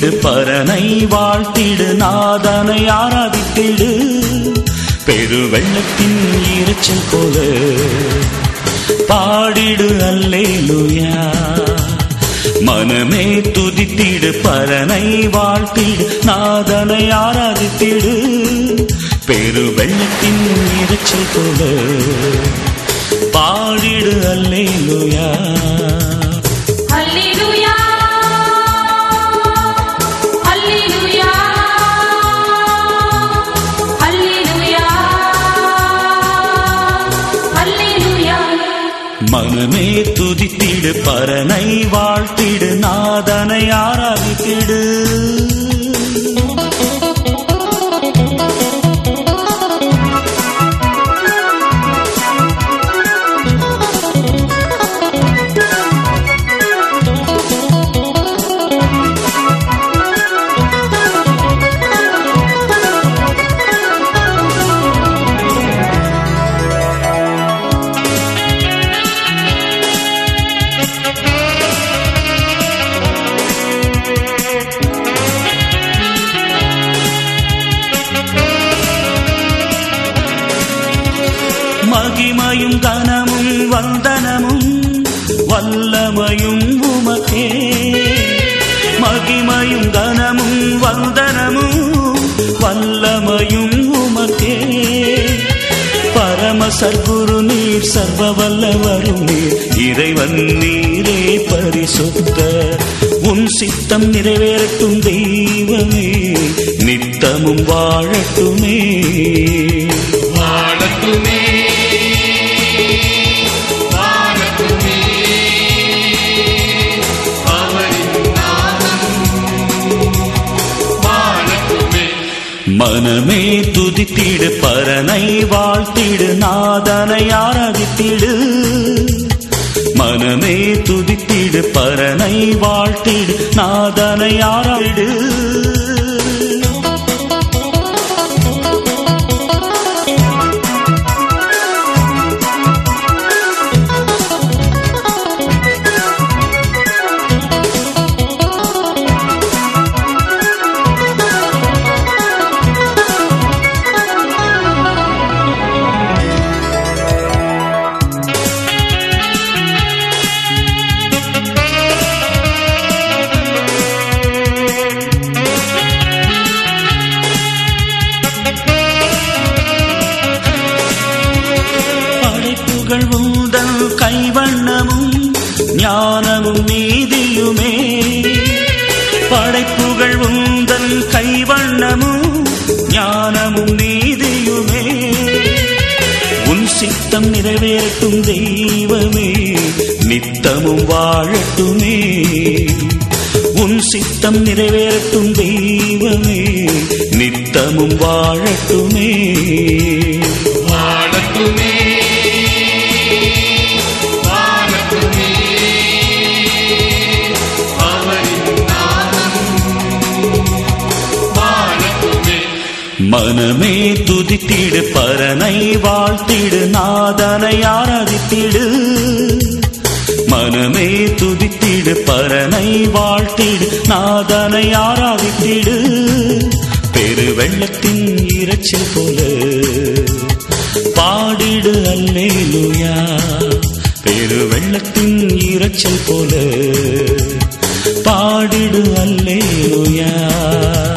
துதித்திடு பரனை வாழ்த்திடு நாதனை ஆராதித்திடு பெருவெள்ளத்தின் இரைச்சல் போல பாடிடு அல்லேலூயா. மனமே துதித்திடு பரனை வாழ்த்திடு நாதனை ஆராதித்திடு பெருவெள்ளத்தின் இரைச்சல் போல பாடிடு அல்லேலூயா. அல்லேலூயா அல்லேலூயா அல்லேலூயா அல்லேலூயா. மனமே துதித்திடு பரனை வாழ்த்திடு நாதனை ஆராதித்திடு. மகிமையும் கனமும் வந்தனமும் வல்லமையும் உமக்கே. மகிமையும் கனமும் வந்தனமும் வல்லமையும் உமக்கே. பரம சர்க்குரு நீர் சர்வ வல்லவரும் நீர் இறைவன் நீரே பரிசுத்த. உன் சித்தம் நிறைவேறட்டும் தெய்வமே நித்தமும் வாழட்டுமே வாழட்டுமே வாழட்டுமே அவரின் நாமம் வாழட்டுமே. மனமே துதித்திடு பரனை வாழ்த்திடு நாதனை ஆராதித்திடு. மனமே துதித்திடு பரனை வாழ்த்திடு நாதனை ஆராதிடு. உந்தன் கைவண்ணமும் ஞானமும் நீதியுமே. படைப்புகள் உந்தன் கைவண்ணமும் ஞானமும் நீதியுமே. உன் சித்தம் நிறைவேறட்டும் தெய்வமே நித்தமும் வாழட்டுமே. உன் சித்தம் நிறைவேறட்டும் தெய்வமே நித்தமும் வாழட்டுமே வாழட்டுமே வாழட்டுமே அவரின் நாமம் வாழட்டுமே. மனமே துதித்திடு பரனை வாழ்த்திடு நாதனை ஆராதித்திடு. மனமே துதித்திடு பரனை வாழ்த்திடு நாதனை ஆராதித்திடு. பெருவெள்ளத்தின் இரைச்சல் போல பாடிடு அல்லேலூயா. பெருவெள்ளத்தின் இரைச்சல் போல பாடிடு அல்லேலூயா.